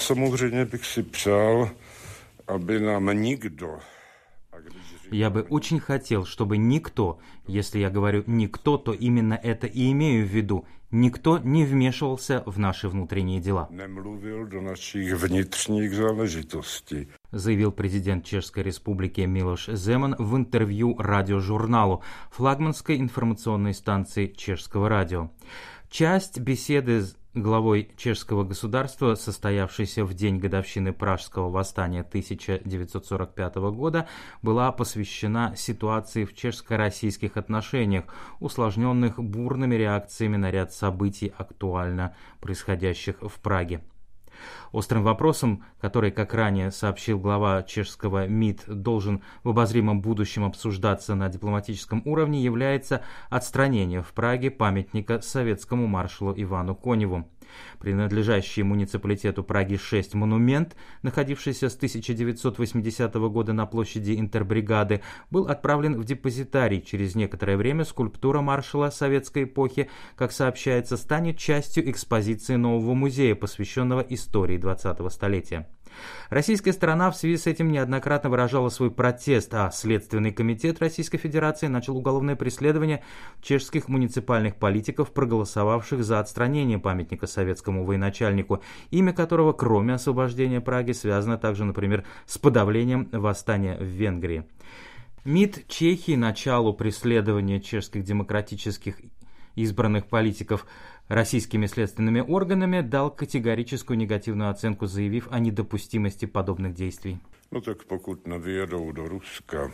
samozřejmě bych si přál, aby nám nikdo... Я бы очень хотел, чтобы никто, если я говорю «никто», то именно это и имею в виду, никто не вмешивался в наши внутренние дела. Nemluvil do našich vnitřních záležitostí. Заявил президент Чешской Республики Милош Земан в интервью радиожурналу, флагманской информационной станции Чешского радио. Часть беседы с главой чешского государства, состоявшейся в день годовщины Пражского восстания 1945 года, была посвящена ситуации в чешско-российских отношениях, усложненных бурными реакциями на ряд событий, актуально происходящих в Праге. Острым вопросом, который, как ранее сообщил глава чешского МИД, должен в обозримом будущем обсуждаться на дипломатическом уровне, является отстранение в Праге памятника советскому маршалу Ивану Коневу. Принадлежащий муниципалитету Праги-6 монумент, находившийся с 1980 года на площади Интербригады, был отправлен в депозитарий. Через некоторое время скульптура маршала советской эпохи, как сообщается, станет частью экспозиции нового музея, посвященного истории 20-го столетия. Российская сторона в связи с этим неоднократно выражала свой протест, а Следственный комитет Российской Федерации начал уголовное преследование чешских муниципальных политиков, проголосовавших за отстранение памятника советскому военачальнику, имя которого, кроме освобождения Праги, связано также, например, с подавлением восстания в Венгрии. МИД Чехии началу преследования чешских демократических избранных политиков российскими следственными органами дал категорическую негативную оценку, заявив о недопустимости подобных действий. No tak pokud nevyjedou do Ruska,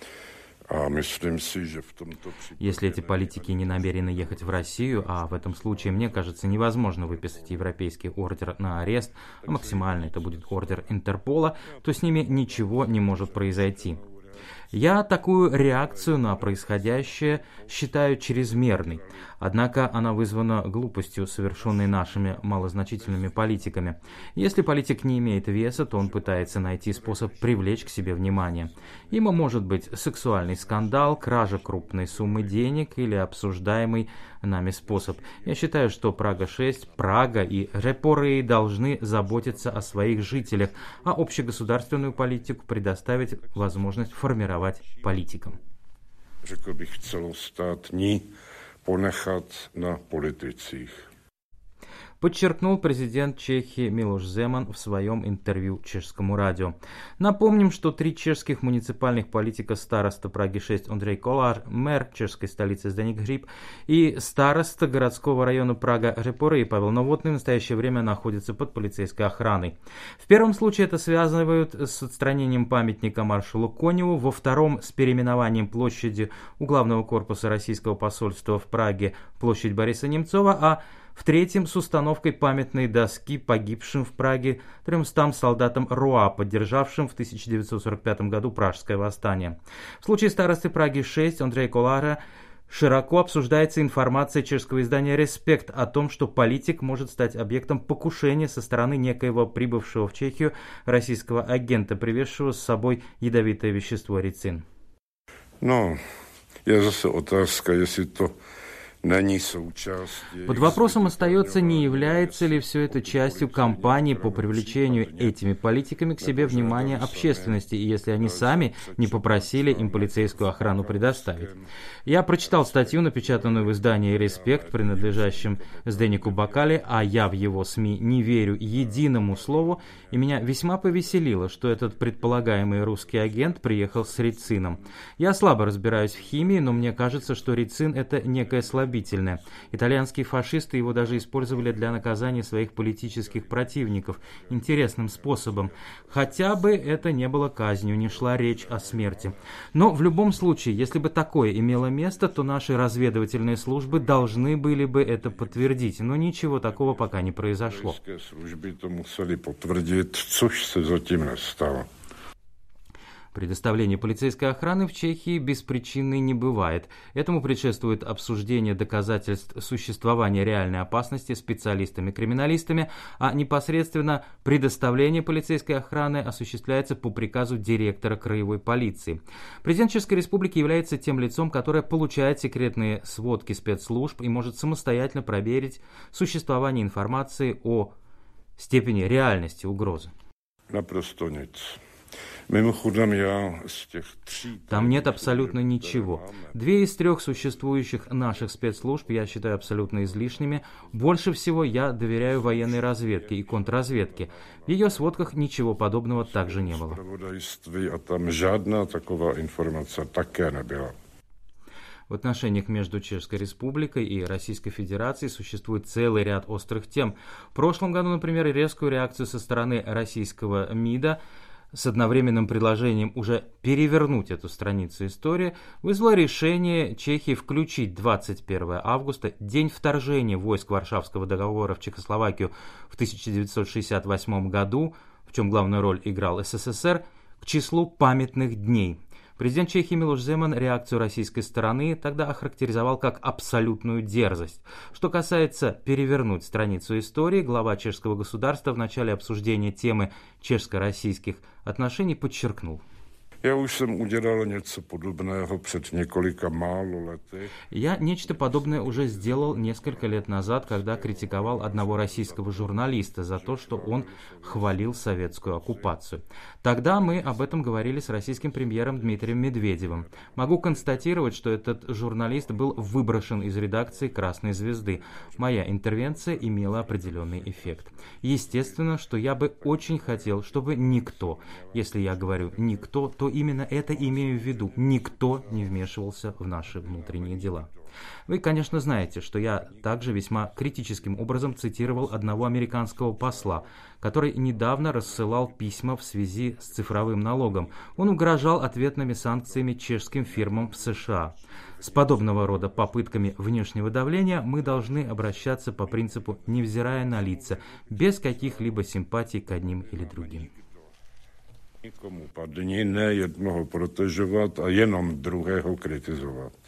a myslím si, že v tomto případě... Если эти политики не намерены ехать в Россию, а в этом случае, мне кажется, невозможно выписать европейский ордер на арест, а максимально это будет ордер Интерпола, то с ними ничего не может произойти. Я такую реакцию на происходящее считаю чрезмерной, однако она вызвана глупостью, совершенной нашими малозначительными политиками. Если политик не имеет веса, то он пытается найти способ привлечь к себе внимание. Ему может быть сексуальный скандал, кража крупной суммы денег или обсуждаемый нами способ. Я считаю, что Прага-6, Прага и Репорей должны заботиться о своих жителях, а общегосударственную политику предоставить возможность формировать политикам. Řekl bych celostátní ponechat na politicích. Подчеркнул президент Чехии Милош Земан в своем интервью чешскому радио. Напомним, что 3 чешских муниципальных политика: староста Праги-6 Андрей Колар, мэр чешской столицы Зdeněk Hřib и староста городского района Прага Репорей Павел Новотный в настоящее время находятся под полицейской охраной. В первом случае это связывают с отстранением памятника маршалу Коневу, во втором с переименованием площади у главного корпуса российского посольства в Праге площадь Бориса Немцова, а в третьем с установкой памятной доски погибшим в Праге 300 солдатам РУА, поддержавшим в 1945 году Пражское восстание. В случае старосты Праги-6 Андрея Колара широко обсуждается информация чешского издания «Респект» о том, что политик может стать объектом покушения со стороны некоего прибывшего в Чехию российского агента, привезшего с собой ядовитое вещество рицин. No, je zase otázka, jestli to Под вопросом остается, не является ли все это частью кампании по привлечению этими политиками к себе внимания общественности, и если они сами не попросили им полицейскую охрану предоставить. Я прочитал статью, напечатанную в издании «Респект», принадлежащем Зdeněku Bakali, а я в его СМИ не верю единому слову, и меня весьма повеселило, что этот предполагаемый русский агент приехал с рицином. Я слабо разбираюсь в химии, но мне кажется, что рицин — это некое слабительное. Итальянские фашисты его даже использовали для наказания своих политических противников интересным способом. Хотя бы это не было казнью, не шла речь о смерти. Но в любом случае, если бы такое имело место, то наши разведывательные службы должны были бы это подтвердить. Но ничего такого пока не произошло. Предоставление полицейской охраны в Чехии беспричинной не бывает. Этому предшествует обсуждение доказательств существования реальной опасности специалистами-криминалистами, а непосредственно предоставление полицейской охраны осуществляется по приказу директора краевой полиции. Президент Чешской Республики является тем лицом, которое получает секретные сводки спецслужб и может самостоятельно проверить существование информации о степени реальности угрозы. Naprosto nic. Mimochodem, я z těch 3... Там нет абсолютно ничего. 2 из 3 существующих наших спецслужб я считаю абсолютно излишними. Больше всего я доверяю военной разведке и контрразведке. В ее сводках ничего подобного также не было. А там жадная такая информация také nebyla. В отношениях между Чешской Республикой и Российской Федерацией существует целый ряд острых тем. В прошлом году, например, резкую реакцию со стороны российского МИДа с одновременным предложением уже перевернуть эту страницу истории вызвало решение Чехии включить 21 августа, день вторжения войск Варшавского договора в Чехословакию в 1968 году, в чем главную роль играл СССР, к числу памятных дней. Президент Чехии Милош Земан реакцию российской стороны тогда охарактеризовал как абсолютную дерзость. Что касается перевернуть страницу истории, глава чешского государства в начале обсуждения темы чешско-российских отношений подчеркнул. Я už jsem udělal něco podobného před několika málo lety. Я нечто подобное уже сделал несколько лет назад, когда критиковал одного российского журналиста за то, что он хвалил советскую оккупацию. Тогда мы об этом говорили с российским премьером Дмитрием Медведевым. Могу констатировать, что этот журналист был выброшен из редакции «Красной звезды». Моя интервенция имела определенный эффект. Естественно, что я бы очень хотел, чтобы никто, если я говорю «никто», то именно это имею в виду. Никто не вмешивался в наши внутренние дела. Вы, конечно, знаете, что я также весьма критическим образом цитировал одного американского посла, который недавно рассылал письма в связи с цифровым налогом. Он угрожал ответными санкциями чешским фирмам в США. С подобного рода попытками внешнего давления мы должны обращаться по принципу «невзирая на лица», без каких-либо симпатий к одним или другим. Nikomu padni, ne jednoho protežovat a jenom druhého kritizovat.